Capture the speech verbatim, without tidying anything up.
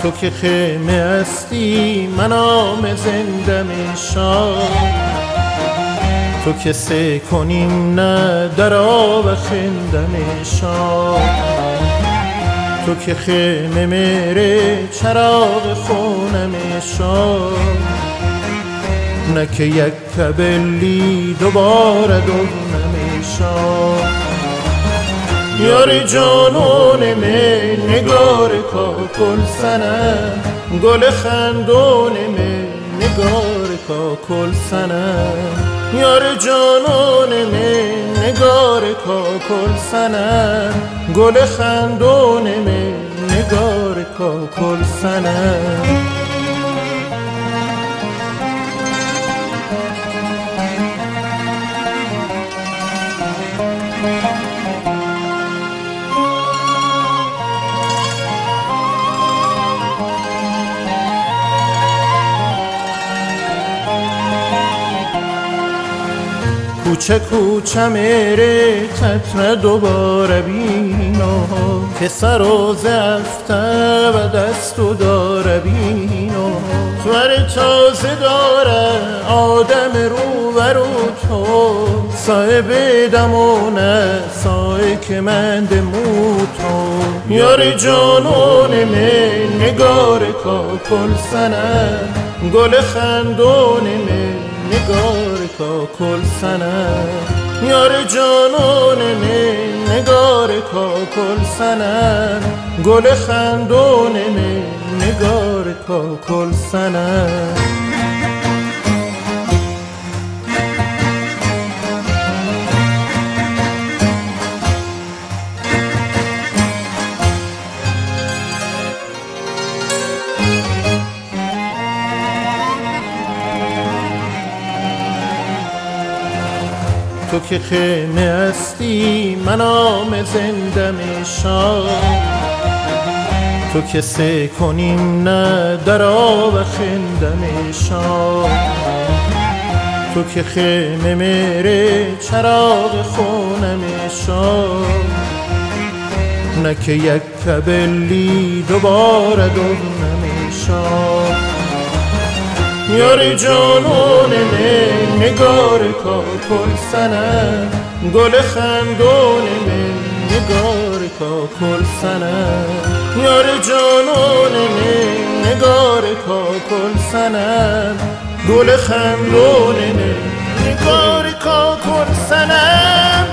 تو که خیمه هستی من آم زندم شاد، تو که سه کنیم نه در آب خندم شاد، تو که خیمه میره چراغ خونم شاد، نه که یک کبلی دوباره دونم شاد. یار جانون من نگار کاکل سنه، گل خندون من نگار کاکل سنه، یار جانون من نگار کاکل سنه، گل خندون من نگار کاکل سنه. کوچه کوچه میره قطره دوباره بینو، که سر و زفته و دست و داره بینو، سور تازه داره آدم رو و رو تو، صاحب دمونه سایه که من دمو تو. یار جانون من نگار کاکل سنه، گل خندون من نگار کاکل سنه، یار جانون من نگار کاکل سنه، گل خندون من نگار کاکل سنه. تو که خیمه هستی من آم زندم شاد، تو که سه کنیم نه در آب خندم شاد، تو که خیمه میره چراغ خونم شاد، نه که یک کبلی دوباره دونم شاد. یار جانون من نگار کاکل سنه، گل خندون من نگار کاکل سنه، یار جانون من نگار کاکل سنه، گل خندون من نگار کاکل سنه.